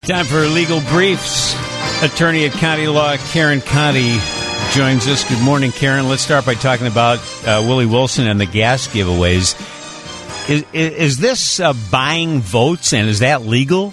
Time for Legal Briefs. Attorney at Conti Law, Karen Conti, joins us. Good morning, Karen. Let's start by talking about Willie Wilson and the gas giveaways. Is this buying votes, and is that legal?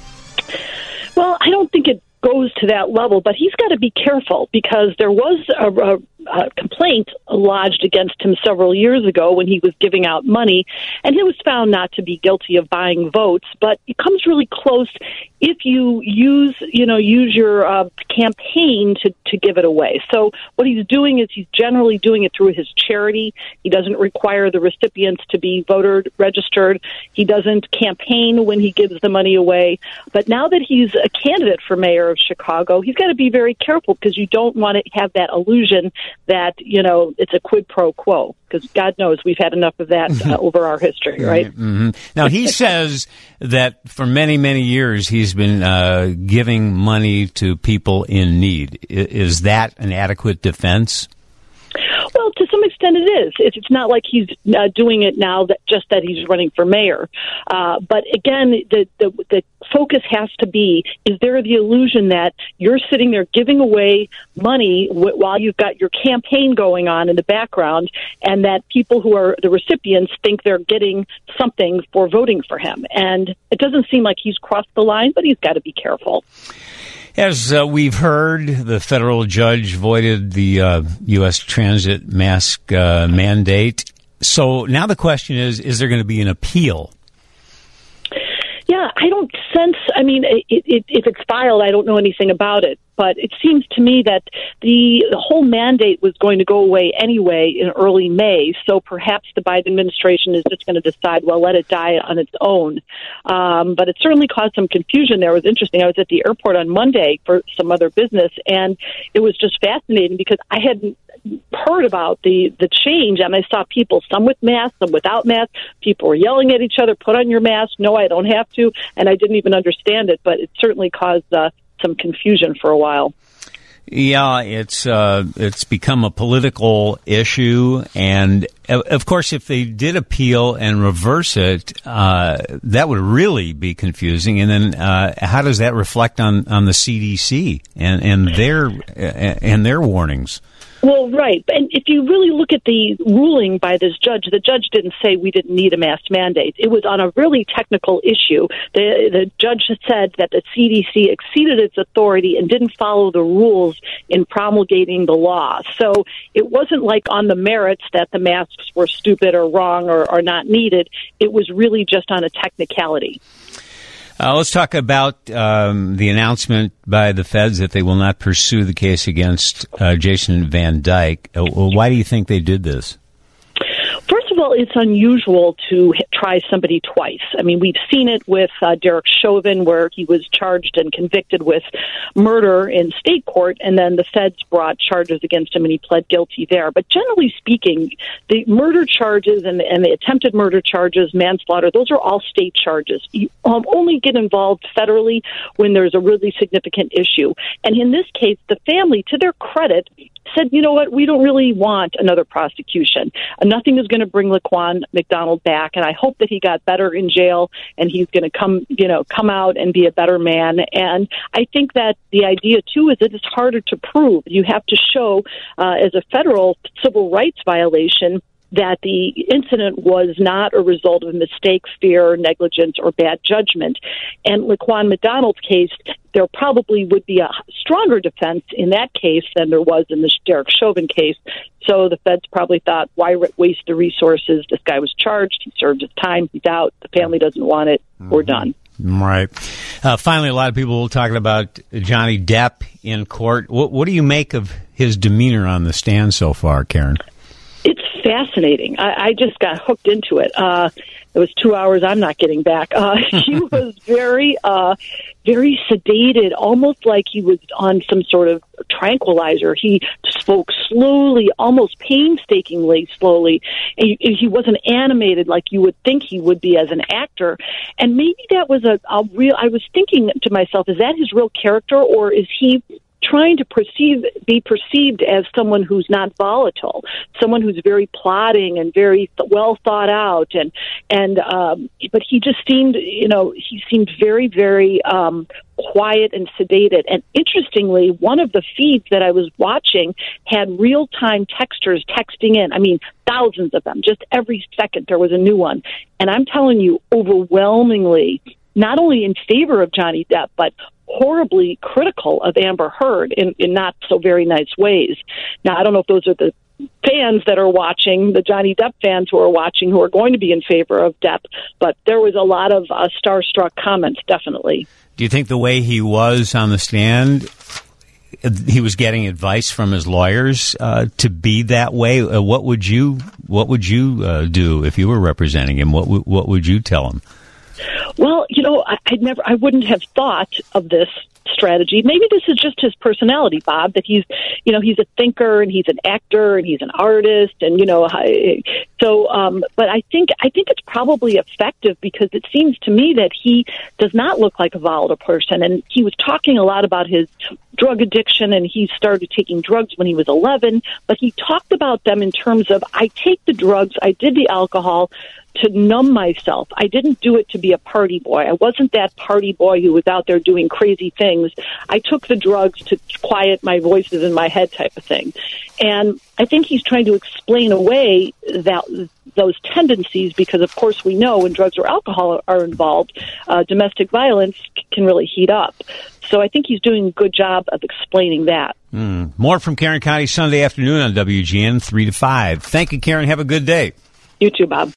Well, I don't think it goes to that level, but he's got to be careful because there was a complaint lodged against him several years ago when he was giving out money, and he was found not to be guilty of buying votes. But it comes really close if you use your campaign to give it away. So what he's doing is he's generally doing it through his charity. He doesn't require the recipients to be voter registered. He doesn't campaign when he gives the money away. But now that he's a candidate for mayor of Chicago, he's got to be very careful because you don't want to have that illusion that, it's a quid pro quo, because God knows we've had enough of that over our history, right? Mm-hmm. Now, he says that for many, many years he's been giving money to people in need. Is that an adequate defense? Well, to some extent it is. It's not like he's doing it now that he's running for mayor. But again, the focus has to be, is there the illusion that you're sitting there giving away money while you've got your campaign going on in the background, and that people who are the recipients think they're getting something for voting for him? And it doesn't seem like he's crossed the line, but he's got to be careful. As we've heard, the federal judge voided the U.S. transit mask mandate. So now the question is there going to be an appeal? Yeah, I don't sense, if it's filed, I don't know anything about it. But it seems to me that the whole mandate was going to go away anyway in early May. So perhaps the Biden administration is just going to decide, well, let it die on its own. But it certainly caused some confusion there. It was interesting. I was at the airport on Monday for some other business, and it was just fascinating because I hadn't heard about the change, and I saw people, some with masks, some without masks. People were yelling at each other, put on your mask. No, I don't have to. And I didn't even understand it, but it certainly caused some confusion for a while. Yeah, it's become a political issue, and of course, if they did appeal and reverse it, that would really be confusing. And then, how does that reflect on the CDC and their warnings? Well, right. And if you really look at the ruling by this judge, the judge didn't say we didn't need a mask mandate. It was on a really technical issue. The judge said that the CDC exceeded its authority and didn't follow the rules in promulgating the law. So it wasn't like on the merits that the masks were stupid or wrong or not needed. It was really just on a technicality. Let's talk about the announcement by the feds that they will not pursue the case against Jason Van Dyke. Why do you think they did this? First of all, it's unusual to try somebody twice. We've seen it with Derek Chauvin, where he was charged and convicted with murder in state court, and then the feds brought charges against him, and he pled guilty there. But generally speaking, the murder charges and the attempted murder charges, manslaughter, those are all state charges. You only get involved federally when there's a really significant issue. And in this case, the family, to their credit, said, you know what, we don't really want another prosecution. Nothing is going to bring Laquan McDonald back, and I hope that he got better in jail and he's going to come out and be a better man. And I think that the idea, too, is that it's harder to prove. You have to show, as a federal civil rights violation, that the incident was not a result of mistake, fear, negligence, or bad judgment. And Laquan McDonald's case, there probably would be a stronger defense in that case than there was in the Derek Chauvin case. So the feds probably thought, why waste the resources? This guy was charged. He served his time. He's out. The family doesn't want it. We're done. Right. Finally, a lot of people talking about Johnny Depp in court. What do you make of his demeanor on the stand so far, Karen? It's fascinating. I just got hooked into it. It was 2 hours I'm not getting back. He was very sedated, almost like he was on some sort of tranquilizer. He spoke slowly, almost painstakingly slowly. He wasn't animated like you would think he would be as an actor. And maybe that was I was thinking to myself, is that his real character, or is he trying to be perceived as someone who's not volatile, someone who's very plotting and very well thought out, but he just seemed, he seemed very, very quiet and sedated. And interestingly, one of the feeds that I was watching had real-time texters texting in. I mean, thousands of them. Just every second there was a new one. And I'm telling you, overwhelmingly, not only in favor of Johnny Depp, but horribly critical of Amber Heard in not so very nice ways. Now, I don't know if those are the fans that are watching, the Johnny Depp fans who are watching, who are going to be in favor of Depp, but there was a lot of starstruck comments, definitely. Do you think the way he was on the stand, he was getting advice from his lawyers to be that way? What would you do if you were representing him? What would you tell him? Well, I wouldn't have thought of this strategy. Maybe this is just his personality, Bob, that he's a thinker and he's an actor and he's an artist, and but I think it's probably effective, because it seems to me that he does not look like a volatile person, and he was talking a lot about his drug addiction, and he started taking drugs when he was 11, but he talked about them in terms of, I take the drugs, I did the alcohol to numb myself. I didn't do it to be a party boy. I wasn't that party boy who was out there doing crazy things. I took the drugs to quiet my voices in my head, type of thing. And I think he's trying to explain away those tendencies, because, of course, we know when drugs or alcohol are involved, domestic violence can really heat up. So I think he's doing a good job of explaining that. More from Karen Conte Sunday afternoon on WGN 3 to 5. Thank you, Karen. Have a good day. You too, Bob.